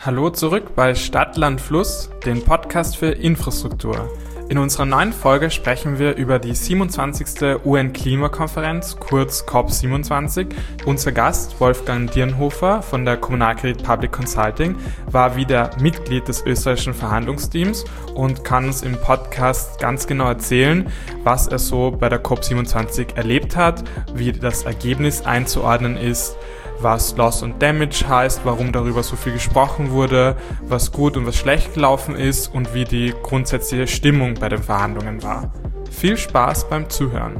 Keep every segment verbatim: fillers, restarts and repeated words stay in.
Hallo zurück bei Stadt, Land, Fluss, den Podcast für Infrastruktur. In unserer neuen Folge sprechen wir über die siebenundzwanzigste U N-Klimakonferenz, kurz C O P siebenundzwanzig. Unser Gast, Wolfgang Dierenhofer von der Kommunalkredit Public Consulting, war wieder Mitglied des österreichischen Verhandlungsteams und kann uns im Podcast ganz genau erzählen, was er so bei der C O P siebenundzwanzig erlebt hat, wie das Ergebnis einzuordnen ist, was Loss und Damage heißt, warum darüber so viel gesprochen wurde, was gut und was schlecht gelaufen ist und wie die grundsätzliche Stimmung bei den Verhandlungen war. Viel Spaß beim Zuhören.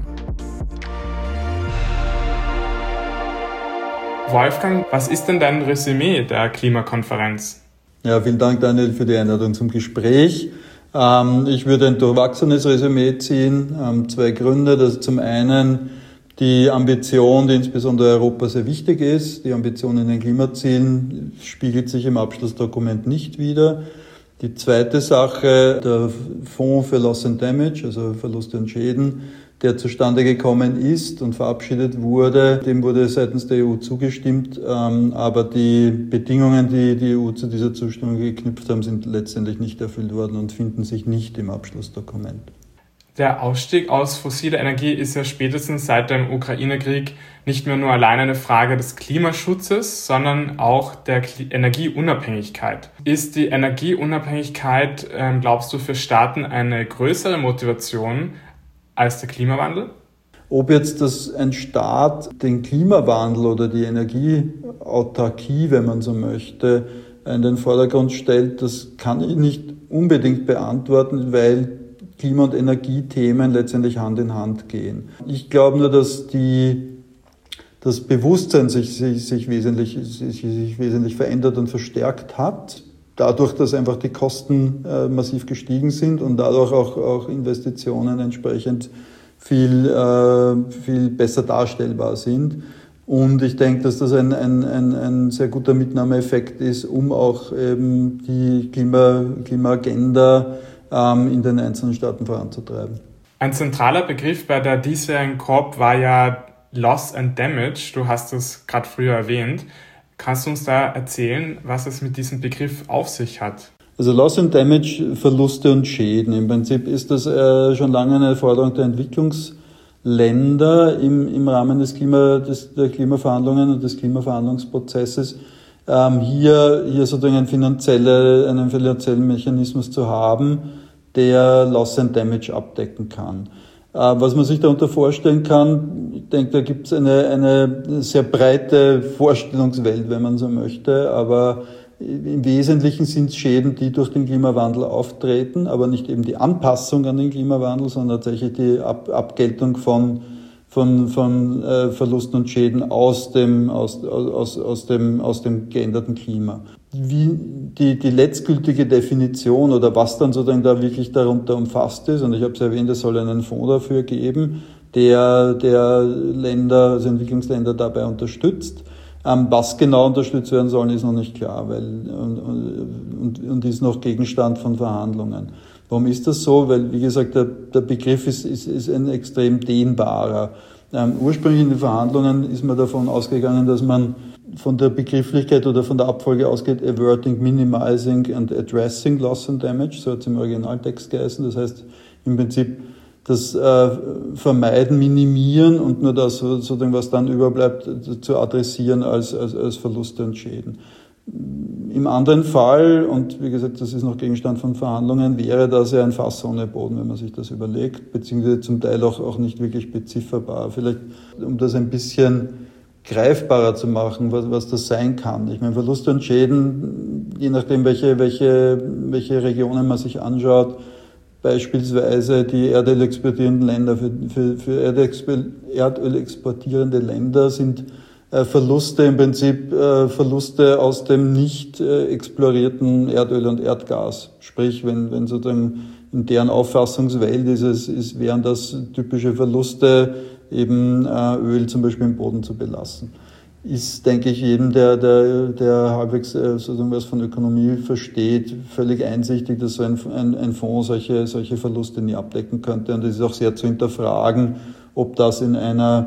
Wolfgang, was ist denn dein Resümee der Klimakonferenz? Ja, vielen Dank, Daniel, für die Einladung zum Gespräch. Ähm, ich würde ein durchwachsenes Resümee ziehen. Ähm, zwei Gründe. Das ist zum einen die Ambition, die insbesondere Europa sehr wichtig ist. Die Ambition in den Klimazielen spiegelt sich im Abschlussdokument nicht wider. Die zweite Sache, der Fonds für Loss and Damage, also Verluste und Schäden, der zustande gekommen ist und verabschiedet wurde, dem wurde seitens der E U zugestimmt, aber die Bedingungen, die die E U zu dieser Zustimmung geknüpft haben, sind letztendlich nicht erfüllt worden und finden sich nicht im Abschlussdokument. Der Ausstieg aus fossiler Energie ist ja spätestens seit dem Ukraine-Krieg nicht mehr nur allein eine Frage des Klimaschutzes, sondern auch der Energieunabhängigkeit. Ist die Energieunabhängigkeit, ähm, glaubst du, für Staaten eine größere Motivation als der Klimawandel? Ob jetzt das ein Staat den Klimawandel oder die Energieautarkie, wenn man so möchte, in den Vordergrund stellt, das kann ich nicht unbedingt beantworten, weil Klima- und Energiethemen letztendlich Hand in Hand gehen. Ich glaube nur, dass die, das Bewusstsein sich, sich, sich, wesentlich, sich, sich wesentlich verändert und verstärkt hat, dadurch, dass einfach die Kosten äh, massiv gestiegen sind und dadurch auch, auch Investitionen entsprechend viel, äh, viel besser darstellbar sind. Und ich denke, dass das ein, ein, ein, ein sehr guter Mitnahmeeffekt ist, um auch eben die Klima, Klimaagenda in den einzelnen Staaten voranzutreiben. Ein zentraler Begriff bei der diesjährigen C O P war ja Loss and Damage. Du hast es gerade früher erwähnt. Kannst du uns da erzählen, was es mit diesem Begriff auf sich hat? Also Loss and Damage, Verluste und Schäden. Im Prinzip ist das äh, schon lange eine Forderung der Entwicklungsländer im, im Rahmen des Klima, des, der Klimaverhandlungen und des Klimaverhandlungsprozesses, ähm, hier, hier sozusagen einen, finanzielle, einen finanziellen Mechanismus zu haben, der Loss and Damage abdecken kann. Äh, was man sich darunter vorstellen kann, ich denke, da gibt es eine, eine sehr breite Vorstellungswelt, wenn man so möchte, aber im Wesentlichen sind es Schäden, die durch den Klimawandel auftreten, aber nicht eben die Anpassung an den Klimawandel, sondern tatsächlich die Ab- Abgeltung von von, von äh, Verlusten und Schäden aus dem, aus, aus, aus dem, aus dem geänderten Klima. Wie die, die letztgültige Definition oder was dann sozusagen da wirklich darunter umfasst ist, und ich habe es erwähnt, es soll einen Fonds dafür geben, der, der Länder, also Entwicklungsländer dabei unterstützt. Ähm, was genau unterstützt werden soll, ist noch nicht klar, weil, und, und, und ist noch Gegenstand von Verhandlungen. Warum ist das so? Weil, wie gesagt, der, der Begriff ist, ist, ist ein extrem dehnbarer. Ähm, ursprünglich in den Verhandlungen ist man davon ausgegangen, dass man von der Begrifflichkeit oder von der Abfolge ausgeht, averting, minimizing and addressing loss and damage, so hat es im Originaltext geheißen. Das heißt im Prinzip das äh, Vermeiden, Minimieren und nur das, sozusagen, was dann überbleibt, zu adressieren als, als, als Verluste und Schäden. Im anderen Fall, und wie gesagt, das ist noch Gegenstand von Verhandlungen, wäre das ja ein Fass ohne Boden, wenn man sich das überlegt, beziehungsweise zum Teil auch, auch nicht wirklich bezifferbar. Vielleicht, um das ein bisschen greifbarer zu machen, was, was das sein kann. Ich meine, Verluste und Schäden, je nachdem, welche, welche, welche Regionen man sich anschaut, beispielsweise die Erdöl exportierenden Länder, für, für, für Erdöl exportierende Länder sind äh, Verluste im Prinzip äh, Verluste aus dem nicht äh, explorierten Erdöl und Erdgas. Sprich, wenn, wenn sozusagen in deren Auffassungswelt ist es, ist, wären das typische Verluste, eben äh, Öl zum Beispiel im Boden zu belassen. Ist, denke ich, jedem, der, der, der halbwegs äh, sozusagen was von Ökonomie versteht, völlig einsichtig, dass so ein, ein, ein Fonds solche, solche Verluste nie abdecken könnte. Und es ist auch sehr zu hinterfragen, ob das in einer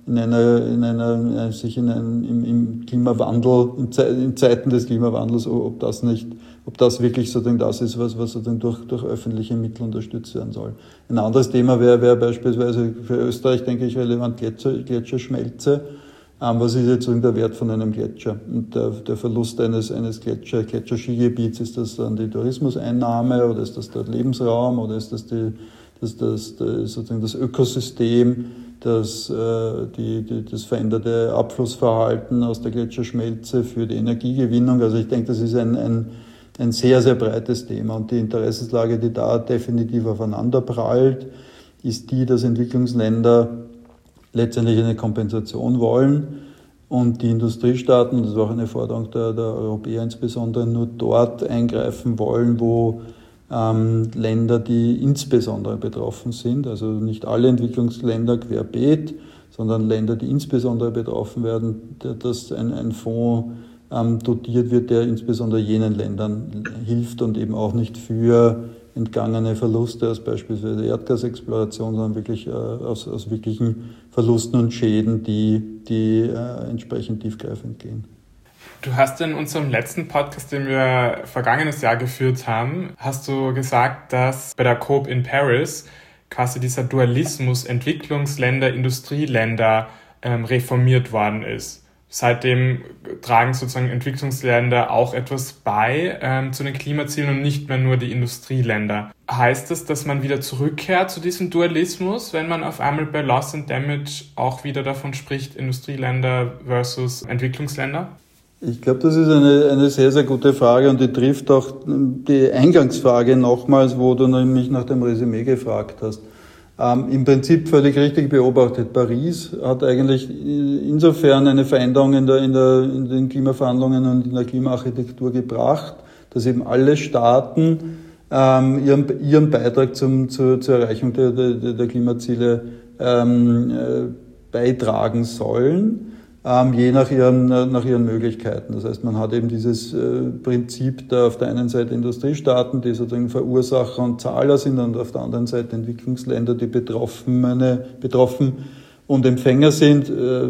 in einer, in einer, sich in einem, im, im Klimawandel, in, Ze- in Zeiten des Klimawandels, ob das nicht, ob das wirklich sozusagen das ist, was, was sozusagen durch, durch öffentliche Mittel unterstützt werden soll. Ein anderes Thema wäre, wäre beispielsweise für Österreich, denke ich, relevant Gletscher, Gletscherschmelze. Ähm, was ist jetzt sozusagen der Wert von einem Gletscher? Und der, der Verlust eines, eines Gletscher, Gletscherskigebiets, ist das dann die Tourismuseinnahme oder ist das der Lebensraum oder ist das die, das, das, das, sozusagen das Ökosystem, das, äh, die, die, das veränderte Abflussverhalten aus der Gletscherschmelze für die Energiegewinnung? Also ich denke, das ist ein, ein, ein sehr, sehr breites Thema und die Interessenslage, die da definitiv aufeinander prallt, ist die, dass Entwicklungsländer letztendlich eine Kompensation wollen und die Industriestaaten, das ist auch eine Forderung der, der Europäer insbesondere, nur dort eingreifen wollen, wo ähm, Länder, die insbesondere betroffen sind, also nicht alle Entwicklungsländer querbeet, sondern Länder, die insbesondere betroffen werden, dass ein, ein Fonds ähm, dotiert wird, der insbesondere jenen Ländern hilft und eben auch nicht für entgangene Verluste aus beispielsweise Erdgasexploration, sondern wirklich äh, aus, aus wirklichen Verlusten und Schäden, die, die äh, entsprechend tiefgreifend gehen. Du hast in unserem letzten Podcast, den wir vergangenes Jahr geführt haben, hast du gesagt, dass bei der COP in Paris quasi dieser Dualismus Entwicklungsländer, Industrieländer ähm, reformiert worden ist. Seitdem tragen sozusagen Entwicklungsländer auch etwas bei ähm, zu den Klimazielen und nicht mehr nur die Industrieländer. Heißt das, dass man wieder zurückkehrt zu diesem Dualismus, wenn man auf einmal bei Loss and Damage auch wieder davon spricht, Industrieländer versus Entwicklungsländer? Ich glaube, das ist eine, eine sehr, sehr gute Frage und die trifft auch die Eingangsfrage nochmals, wo du mich nach dem Resümee gefragt hast. Ähm, Im Prinzip völlig richtig beobachtet. Paris hat eigentlich insofern eine Veränderung in, der, in, der, in den Klimaverhandlungen und in der Klimaarchitektur gebracht, dass eben alle Staaten ähm, ihren, ihren Beitrag zum, zur, zur Erreichung der, der, der Klimaziele ähm, äh, beitragen sollen. Ähm, je nach ihren, nach ihren Möglichkeiten. Das heißt, man hat eben dieses äh, Prinzip der auf der einen Seite Industriestaaten, die sozusagen Verursacher und Zahler sind, und auf der anderen Seite Entwicklungsländer, die Betroffene, betroffen und Empfänger sind. Äh,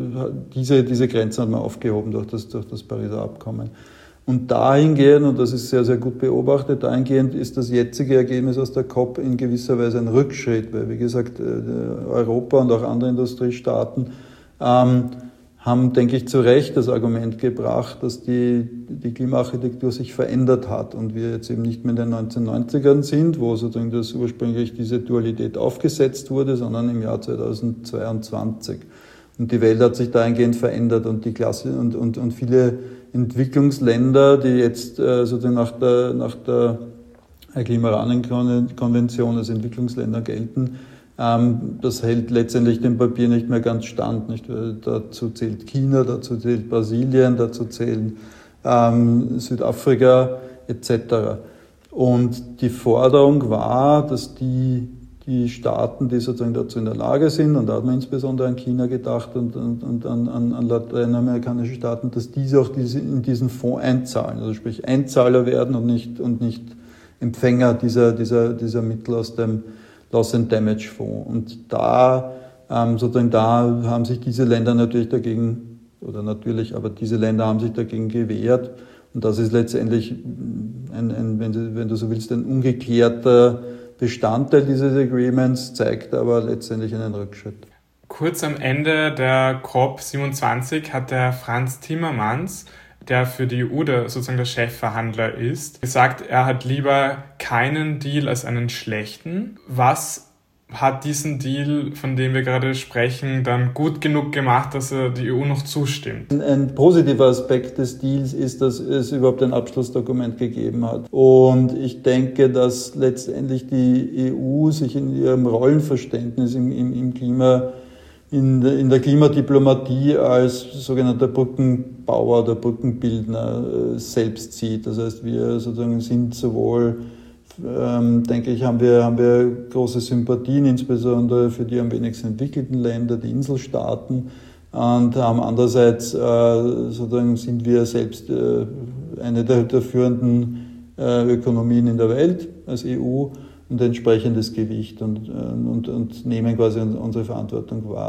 diese, diese Grenzen hat man aufgehoben durch das, durch das Pariser Abkommen. Und dahingehend, und das ist sehr, sehr gut beobachtet, dahingehend ist das jetzige Ergebnis aus der COP in gewisser Weise ein Rückschritt, weil, wie gesagt, äh, Europa und auch andere Industriestaaten ähm, haben, denke ich, zu Recht das Argument gebracht, dass die, die Klimaarchitektur sich verändert hat und wir jetzt eben nicht mehr in den neunzehnhundertneunzigern sind, wo sozusagen das ursprünglich diese Dualität aufgesetzt wurde, sondern im Jahr zweitausendzweiundzwanzig. Und die Welt hat sich dahingehend verändert und die Klasse und, und, und viele Entwicklungsländer, die jetzt äh, sozusagen nach der, nach der Klimarahmenkonvention als Entwicklungsländer gelten, das hält letztendlich dem Papier nicht mehr ganz stand. Nicht? Dazu zählt China, dazu zählt Brasilien, dazu zählen ähm, Südafrika et cetera. Und die Forderung war, dass die, die Staaten, die sozusagen dazu in der Lage sind, und da hat man insbesondere an China gedacht und, und, und an, an lateinamerikanische Staaten, dass diese auch diese, in diesen Fonds einzahlen, also sprich Einzahler werden und nicht, und nicht Empfänger dieser, dieser, dieser Mittel aus dem Loss and Damage Fonds. Und da, ähm, sozusagen, da haben sich diese Länder natürlich dagegen, oder natürlich, aber diese Länder haben sich dagegen gewehrt. Und das ist letztendlich, ein, ein, wenn, du, wenn du so willst, ein ungeklärter Bestandteil dieses Agreements, zeigt aber letztendlich einen Rückschritt. Kurz am Ende der COP siebenundzwanzig hat der Frans Timmermans, der für die E U der, sozusagen der Chefverhandler ist, gesagt, er hat lieber keinen Deal als einen schlechten. Was hat diesen Deal, von dem wir gerade sprechen, dann gut genug gemacht, dass er die E U noch zustimmt? Ein positiver Aspekt des Deals ist, dass es überhaupt ein Abschlussdokument gegeben hat. Und ich denke, dass letztendlich die E U sich in ihrem Rollenverständnis im, im, im Klima In der, in der Klimadiplomatie als sogenannter Brückenbauer oder Brückenbildner äh, selbst sieht. Das heißt, wir sozusagen sind sowohl, ähm, denke ich, haben wir, haben wir große Sympathien, insbesondere für die am wenigsten entwickelten Länder, die Inselstaaten, und haben andererseits, äh, sozusagen sind wir selbst äh, eine der, der führenden äh, Ökonomien in der Welt als E U. Und entsprechendes Gewicht und, und, und nehmen quasi unsere Verantwortung wahr.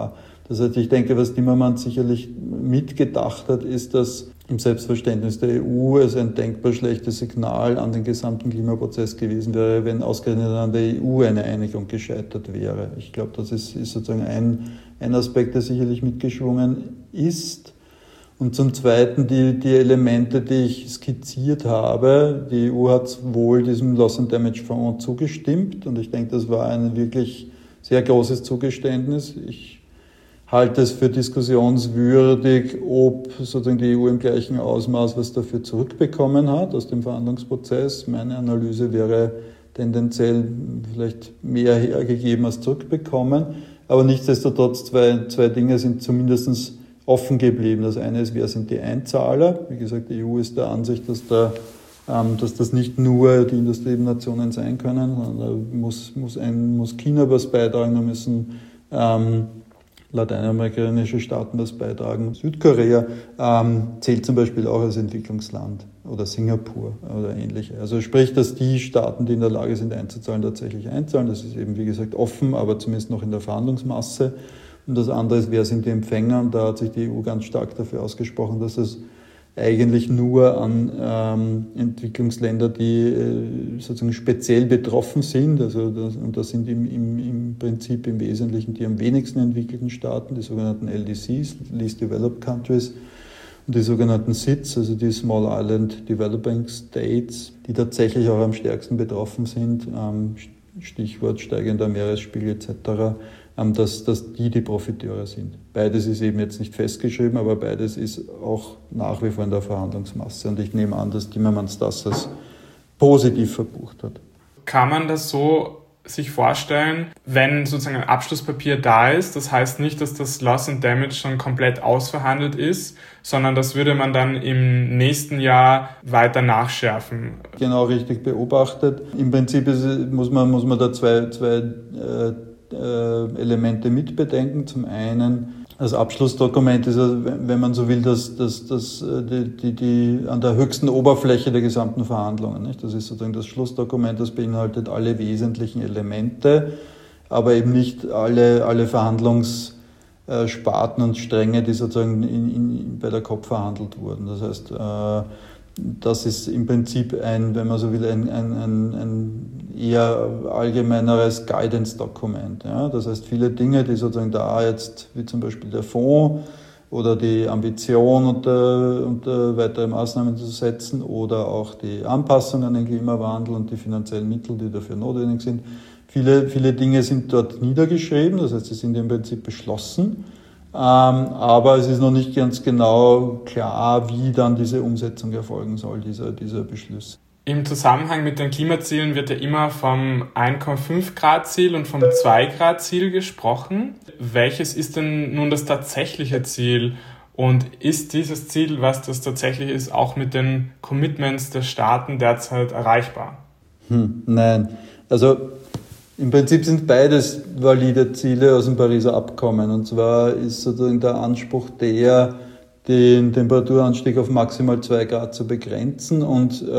Das heißt, ich denke, was Timmermans sicherlich mitgedacht hat, ist, dass im Selbstverständnis der E U es ein denkbar schlechtes Signal an den gesamten Klimaprozess gewesen wäre, wenn ausgerechnet an der E U eine Einigung gescheitert wäre. Ich glaube, das ist, ist sozusagen ein, ein Aspekt, der sicherlich mitgeschwungen ist. Und zum Zweiten die, die Elemente, die ich skizziert habe. Die E U hat wohl diesem Loss and Damage Fonds zugestimmt und ich denke, das war ein wirklich sehr großes Zugeständnis. Ich halte es für diskussionswürdig, ob sozusagen die E U im gleichen Ausmaß was dafür zurückbekommen hat aus dem Verhandlungsprozess. Meine Analyse wäre tendenziell vielleicht mehr hergegeben als zurückbekommen. Aber nichtsdestotrotz, zwei, zwei Dinge sind zumindest offen geblieben. Das eine ist, wer sind die Einzahler? Wie gesagt, die E U ist der Ansicht, dass, da, ähm, dass das nicht nur die Industrienationen sein können, sondern da muss, muss, ein, muss China was beitragen, da müssen ähm, lateinamerikanische Staaten was beitragen. Südkorea ähm, zählt zum Beispiel auch als Entwicklungsland oder Singapur oder ähnliche. Also sprich, dass die Staaten, die in der Lage sind einzuzahlen, tatsächlich einzahlen. Das ist eben, wie gesagt, offen, aber zumindest noch in der Verhandlungsmasse. Und das andere ist, wer sind die Empfänger? Und da hat sich die E U ganz stark dafür ausgesprochen, dass es eigentlich nur an ähm, Entwicklungsländer, die äh, sozusagen speziell betroffen sind, also das, und das sind im, im, im Prinzip im Wesentlichen die am wenigsten entwickelten Staaten, die sogenannten L D Cs, Least Developed Countries, und die sogenannten S I Ds, also die Small Island Developing States, die tatsächlich auch am stärksten betroffen sind, ähm, Stichwort steigender Meeresspiegel et cetera, dass, dass die die Profiteure sind. Beides ist eben jetzt nicht festgeschrieben, aber beides ist auch nach wie vor in der Verhandlungsmasse. Und ich nehme an, dass Timmermans das als positiv verbucht hat. Kann man das so sich vorstellen, wenn sozusagen ein Abschlusspapier da ist, das heißt nicht, dass das Loss and Damage schon komplett ausverhandelt ist, sondern das würde man dann im nächsten Jahr weiter nachschärfen? Genau, richtig beobachtet. Im Prinzip ist, muss man, muss man da zwei, zwei äh, Elemente mitbedenken. Zum einen, das Abschlussdokument ist, wenn man so will, das, das, das, die, die, die an der höchsten Oberfläche der gesamten Verhandlungen. Nicht? Das ist sozusagen das Schlussdokument, das beinhaltet alle wesentlichen Elemente, aber eben nicht alle, alle Verhandlungssparten und Stränge, die sozusagen in, in, bei der COP verhandelt wurden. Das heißt, das ist im Prinzip ein, wenn man so will, ein, ein, ein, ein eher allgemeineres Guidance-Dokument. Ja? Das heißt, viele Dinge, die sozusagen da jetzt, wie zum Beispiel der Fonds oder die Ambition unter, unter weitere Maßnahmen zu setzen oder auch die Anpassung an den Klimawandel und die finanziellen Mittel, die dafür notwendig sind. Viele, viele Dinge sind dort niedergeschrieben, das heißt, sie sind im Prinzip beschlossen. Aber es ist noch nicht ganz genau klar, wie dann diese Umsetzung erfolgen soll, dieser, dieser Beschluss. Im Zusammenhang mit den Klimazielen wird ja immer vom eins Komma fünf Grad Ziel und vom zwei Grad Ziel gesprochen. Welches ist denn nun das tatsächliche Ziel? Und ist dieses Ziel, was das tatsächlich ist, auch mit den Commitments der Staaten derzeit erreichbar? Hm, nein, also im Prinzip sind beides valide Ziele aus dem Pariser Abkommen. Und zwar ist sozusagen der Anspruch der, den Temperaturanstieg auf maximal zwei Grad zu begrenzen und äh,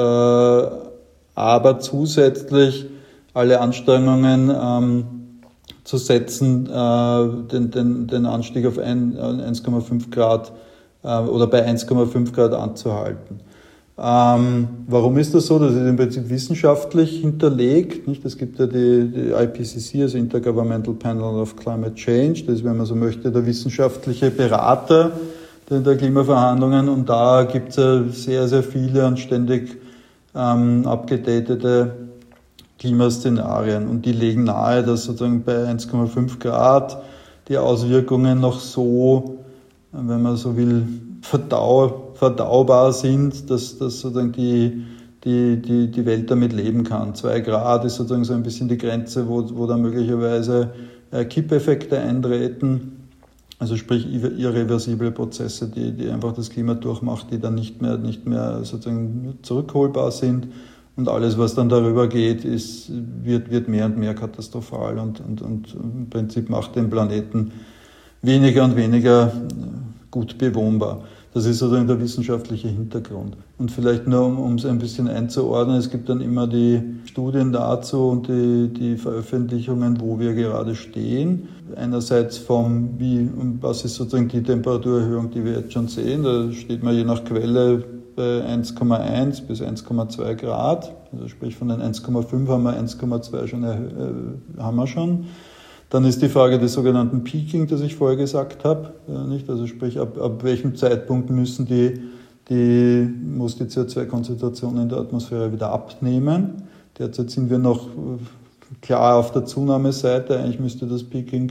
aber zusätzlich alle Anstrengungen ähm, zu setzen, äh, den, den, den Anstieg auf eins Komma fünf Grad äh, oder bei eins Komma fünf Grad anzuhalten. Ähm, warum ist das so? Das ist im Prinzip wissenschaftlich hinterlegt. Nicht? Es gibt ja die, die I P C C, also Intergovernmental Panel of Climate Change. Das ist, wenn man so möchte, der wissenschaftliche Berater der, der Klimaverhandlungen. Und da gibt es ja sehr, sehr viele und ständig ähm, abgedatete Klimaszenarien. Und die legen nahe, dass sozusagen bei eins Komma fünf Grad die Auswirkungen noch so, wenn man so will, verdau verdaubar sind, dass, dass sozusagen die, die, die, die Welt damit leben kann. Zwei Grad ist sozusagen so ein bisschen die Grenze, wo, wo dann möglicherweise äh, Kippeffekte eintreten, also sprich irreversible Prozesse, die, die einfach das Klima durchmacht, die dann nicht mehr, nicht mehr sozusagen zurückholbar sind. Und alles, was dann darüber geht, ist, wird, wird mehr und mehr katastrophal und, und, und im Prinzip macht den Planeten weniger und weniger gut bewohnbar. Das ist sozusagen der wissenschaftliche Hintergrund. Und vielleicht nur, um, um es ein bisschen einzuordnen, es gibt dann immer die Studien dazu und die, die Veröffentlichungen, wo wir gerade stehen. Einerseits vom, wie, was ist sozusagen die Temperaturerhöhung, die wir jetzt schon sehen. Da steht man je nach Quelle bei eins Komma eins bis eins Komma zwei Grad. Also sprich von den eins Komma fünf haben wir eins Komma zwei schon, äh, haben wir schon. Dann ist die Frage des sogenannten Peaking, das ich vorher gesagt habe, nicht? Also sprich, ab, ab welchem Zeitpunkt müssen die, die, muss die C O zwei Konzentration in der Atmosphäre wieder abnehmen. Derzeit sind wir noch klar auf der Zunahmeseite. Eigentlich müsste das Peaking,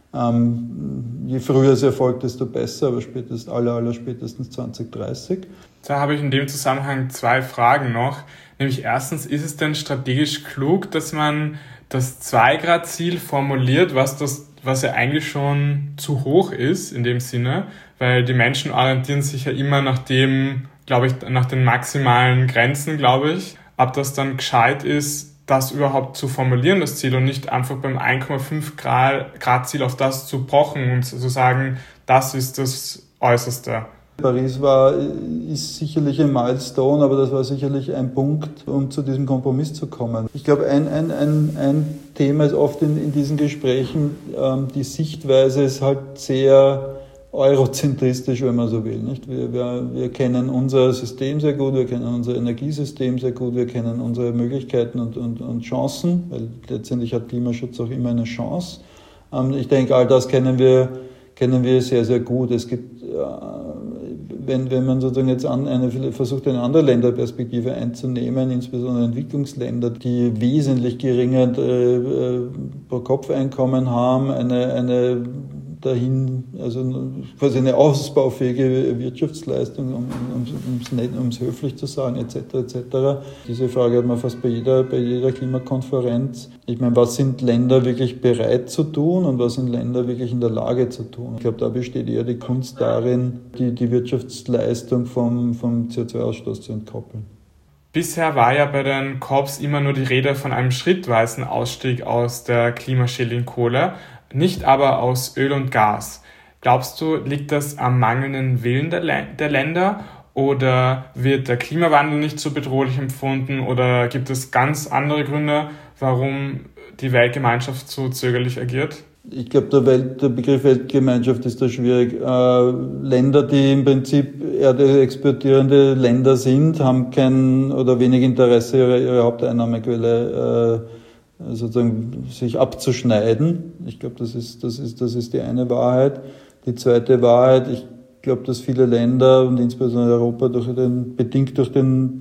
ähm, je früher es erfolgt, desto besser, aber spätestens, aller, aller spätestens zwanzig dreißig. Da habe ich in dem Zusammenhang zwei Fragen noch. Nämlich erstens, ist es denn strategisch klug, dass man das zwei Grad Ziel formuliert, was das, was ja eigentlich schon zu hoch ist in dem Sinne, weil die Menschen orientieren sich ja immer nach dem, glaube ich, nach den maximalen Grenzen, glaube ich, ob das dann gescheit ist, das überhaupt zu formulieren, das Ziel, und nicht einfach beim eins Komma fünf Grad Ziel auf das zu pochen und zu sagen, das ist das Äußerste. Paris war, ist sicherlich ein Milestone, aber das war sicherlich ein Punkt, um zu diesem Kompromiss zu kommen. Ich glaube, ein, ein, ein, ein Thema ist oft in, in diesen Gesprächen, ähm, die Sichtweise ist halt sehr eurozentristisch, wenn man so will. Nicht? Wir, wir, wir kennen unser System sehr gut, wir kennen unser Energiesystem sehr gut, wir kennen unsere Möglichkeiten und, und, und Chancen, weil letztendlich hat Klimaschutz auch immer eine Chance. Ähm, ich denke, all das kennen wir, kennen wir sehr, sehr gut. Es gibt äh, Wenn, wenn man sozusagen jetzt an eine, versucht, eine andere Länderperspektive einzunehmen, insbesondere Entwicklungsländer, die wesentlich geringer äh, Pro-Kopf-Einkommen haben, eine, eine dahin, also quasi eine ausbaufähige Wirtschaftsleistung, um, um, um's, um's höflich zu sagen, et cetera, et cetera. Diese Frage hat man fast bei jeder, bei jeder Klimakonferenz. Ich meine, was sind Länder wirklich bereit zu tun und was sind Länder wirklich in der Lage zu tun? Ich glaube, da besteht eher die Kunst darin, die, die Wirtschaftsleistung vom, vom C O zwei Ausstoß zu entkoppeln. Bisher war ja bei den C O Ps immer nur die Rede von einem schrittweisen Ausstieg aus der klimaschädlichen Kohle, nicht aber aus Öl und Gas. Glaubst du, liegt das am mangelnden Willen der, L- der Länder oder wird der Klimawandel nicht so bedrohlich empfunden oder gibt es ganz andere Gründe, warum die Weltgemeinschaft so zögerlich agiert? Ich glaube, der, Welt, der Begriff Weltgemeinschaft ist da schwierig. Äh, Länder, die im Prinzip Erde exportierende Länder sind, haben kein oder wenig Interesse, ihre, ihre Haupteinnahmequelle äh, sozusagen sich abzuschneiden. Ich glaube, das ist, das ist, das ist die eine Wahrheit. Die zweite Wahrheit, ich glaube, dass viele Länder und insbesondere Europa durch den, bedingt durch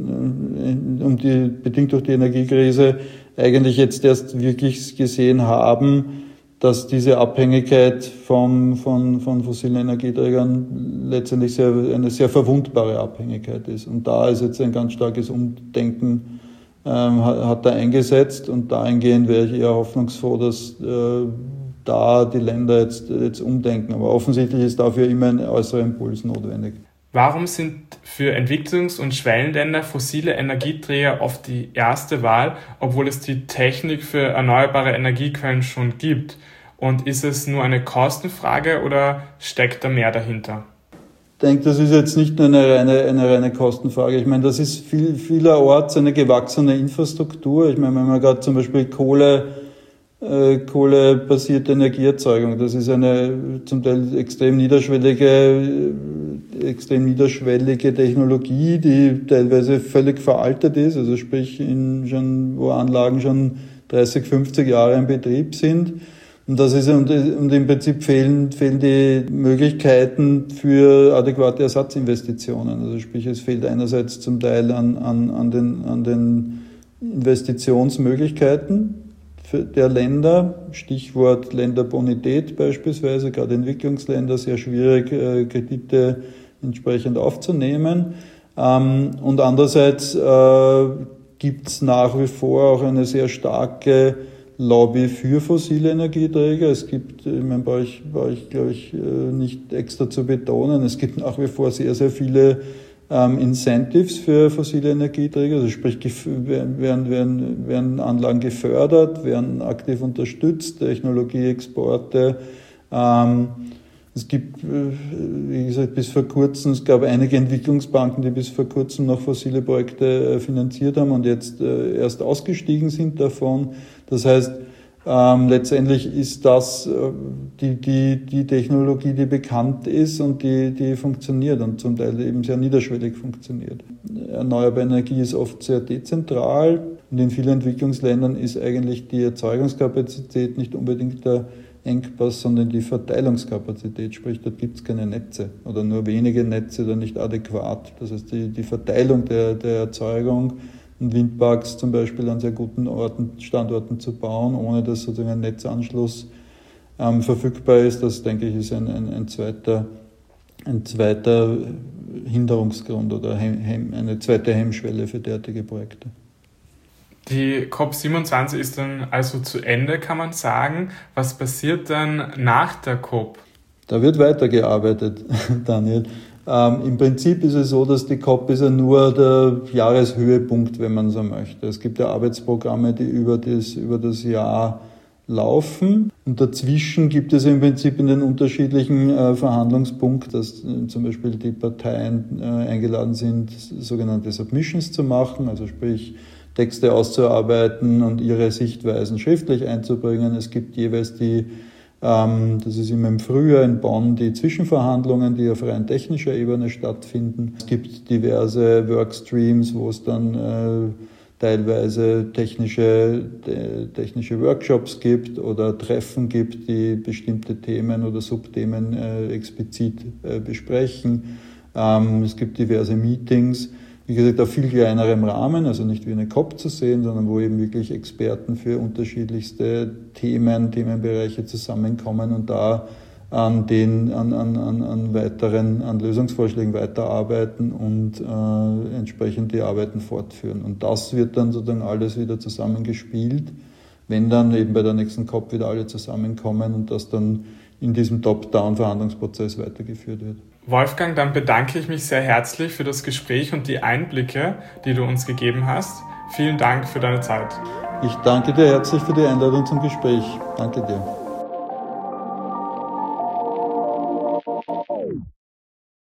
den, um die, bedingt durch die Energiekrise eigentlich jetzt erst wirklich gesehen haben, dass diese Abhängigkeit vom, von, von fossilen Energieträgern letztendlich sehr, eine sehr verwundbare Abhängigkeit ist. Und da ist jetzt ein ganz starkes Umdenken ähm, hat, hat da eingesetzt und dahingehend wäre ich eher hoffnungsfroh, dass äh, da die Länder jetzt, jetzt umdenken. Aber offensichtlich ist dafür immer ein äußerer Impuls notwendig. Warum sind für Entwicklungs- und Schwellenländer fossile Energieträger oft die erste Wahl, obwohl es die Technik für erneuerbare Energiequellen schon gibt? Und ist es nur eine Kostenfrage oder steckt da mehr dahinter? Ich denke, das ist jetzt nicht nur eine reine, eine reine Kostenfrage. Ich meine, das ist viel, vielerorts eine gewachsene Infrastruktur. Ich meine, wenn man gerade zum Beispiel Kohle, äh, kohlebasierte Energieerzeugung, das ist eine zum Teil extrem niederschwellige, extrem niederschwellige Technologie, die teilweise völlig veraltet ist, also sprich, in schon, wo Anlagen schon dreißig, fünfzig Jahre in Betrieb sind. Und das ist, und, und im Prinzip fehlen, fehlen die Möglichkeiten für adäquate Ersatzinvestitionen. Also sprich, es fehlt einerseits zum Teil an, an, an den, an den Investitionsmöglichkeiten für der Länder. Stichwort Länderbonität beispielsweise, gerade Entwicklungsländer, sehr schwierig, äh, Kredite entsprechend aufzunehmen. Ähm, und andererseits äh, gibt es nach wie vor auch eine sehr starke Lobby für fossile Energieträger. Es gibt, ich meine, brauche ich, brauche ich glaube ich, nicht extra zu betonen, es gibt nach wie vor sehr, sehr viele ähm, Incentives für fossile Energieträger. Also sprich, werden, werden, werden Anlagen gefördert, werden aktiv unterstützt, Technologieexporte, ähm, Es gibt, wie gesagt, bis vor kurzem, es gab einige Entwicklungsbanken, die bis vor kurzem noch fossile Projekte finanziert haben und jetzt erst ausgestiegen sind davon. Das heißt, ähm, letztendlich ist das die, die, die Technologie, die bekannt ist und die, die funktioniert und zum Teil eben sehr niederschwellig funktioniert. Erneuerbare Energie ist oft sehr dezentral und in vielen Entwicklungsländern ist eigentlich die Erzeugungskapazität nicht unbedingt der Engpass, sondern die Verteilungskapazität, sprich, da gibt es keine Netze oder nur wenige Netze oder nicht adäquat. Das heißt, die, die Verteilung der, der Erzeugung und Windparks zum Beispiel an sehr guten Orten, Standorten zu bauen, ohne dass sozusagen ein Netzanschluss ähm, verfügbar ist, das, denke ich, ist ein, ein, ein, zweiter, ein zweiter Hinderungsgrund oder Hem, eine zweite Hemmschwelle für derartige Projekte. Die C O P siebenundzwanzig ist dann also zu Ende, kann man sagen. Was passiert dann nach der C O P? Da wird weitergearbeitet, Daniel. Ähm, Im Prinzip ist es so, dass die C O P ist ja nur der Jahreshöhepunkt, wenn man so möchte. Es gibt ja Arbeitsprogramme, die über das, über das Jahr laufen. Und dazwischen gibt es im Prinzip in den unterschiedlichen äh, Verhandlungspunkten, dass äh, zum Beispiel die Parteien äh, eingeladen sind, sogenannte Submissions zu machen, also sprich Texte auszuarbeiten und ihre Sichtweisen schriftlich einzubringen. Es gibt jeweils die, ähm, das ist immer im Frühjahr in Bonn, die Zwischenverhandlungen, die auf rein technischer Ebene stattfinden. Es gibt diverse Workstreams, wo es dann äh, teilweise technische, äh, technische Workshops gibt oder Treffen gibt, die bestimmte Themen oder Subthemen äh, explizit äh, besprechen. Ähm, es gibt diverse Meetings. Wie gesagt, auf viel kleinerem Rahmen, also nicht wie eine C O P zu sehen, sondern wo eben wirklich Experten für unterschiedlichste Themen, Themenbereiche zusammenkommen und da an den, an, an, an, an weiteren, an Lösungsvorschlägen weiterarbeiten und äh, entsprechend die Arbeiten fortführen. Und das wird dann sozusagen alles wieder zusammengespielt, wenn dann eben bei der nächsten C O P wieder alle zusammenkommen und das dann in diesem Top-Down-Verhandlungsprozess weitergeführt wird. Wolfgang, dann bedanke ich mich sehr herzlich für das Gespräch und die Einblicke, die du uns gegeben hast. Vielen Dank für deine Zeit. Ich danke dir herzlich für die Einladung zum Gespräch. Danke dir.